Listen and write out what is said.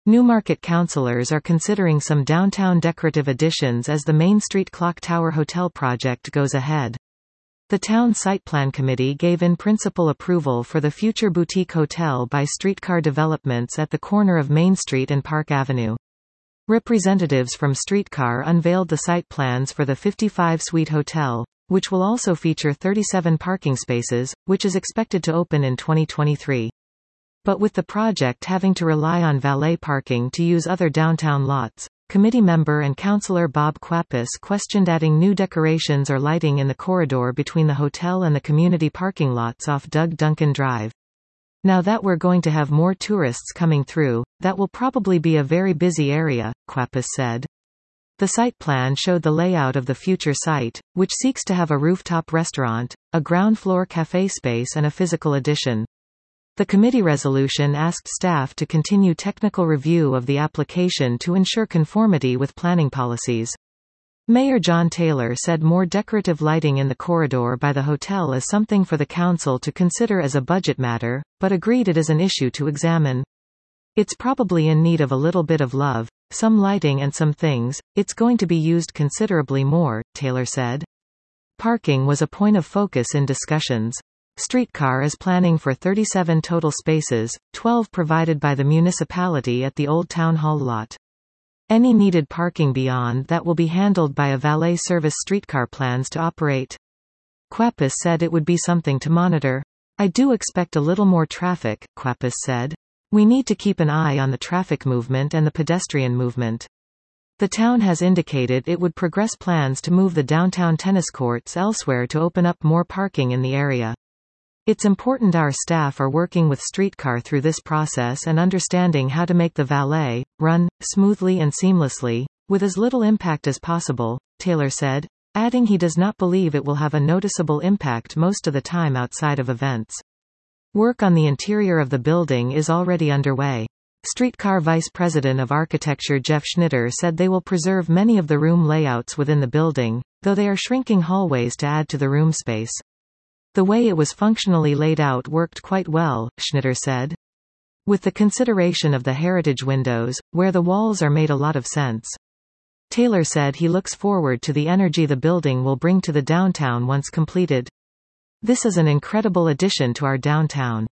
Newmarket councillors are considering some downtown decorative additions as the Main Street Clock Tower Hotel project goes ahead. The town site plan committee gave in-principle approval for the future boutique hotel by Streetcar Developments at the corner of Main Street and Park Avenue. Representatives from Streetcar unveiled the site plans for the 55-suite hotel, which will also feature 37 parking spaces, which is expected to open in 2023. But with the project having to rely on valet parking to use other downtown lots, committee member and councillor Bob Quapis questioned adding new decorations or lighting in the corridor between the hotel and the community parking lots off Doug Duncan Drive. Now that we're going to have more tourists coming through, that will probably be a very busy area, Quapis said. The site plan showed the layout of the future site, which seeks to have a rooftop restaurant, a ground-floor cafe space and a physical addition. The committee resolution asked staff to continue technical review of the application to ensure conformity with planning policies. Mayor John Taylor said more decorative lighting in the corridor by the hotel is something for the council to consider as a budget matter, but agreed it is an issue to examine. It's probably in need of a little bit of love, some lighting and some things. It's going to be used considerably more, Taylor said. Parking was a point of focus in discussions. Streetcar is planning for 37 total spaces, 12 provided by the municipality at the Old Town Hall lot. Any needed parking beyond that will be handled by a valet service Streetcar plans to operate. Quapis said it would be something to monitor. I do expect a little more traffic, Quapis said. We need to keep an eye on the traffic movement and the pedestrian movement. The town has indicated it would progress plans to move the downtown tennis courts elsewhere to open up more parking in the area. It's important our staff are working with Streetcar through this process and understanding how to make the valet run smoothly and seamlessly, with as little impact as possible, Taylor said, adding he does not believe it will have a noticeable impact most of the time outside of events. Work on the interior of the building is already underway. Streetcar Vice President of Architecture Jeff Schnitter said they will preserve many of the room layouts within the building, though they are shrinking hallways to add to the room space. The way it was functionally laid out worked quite well, Schnitter said. With the consideration of the heritage windows, where the walls are made a lot of sense. Taylor said he looks forward to the energy the building will bring to the downtown once completed. This is an incredible addition to our downtown.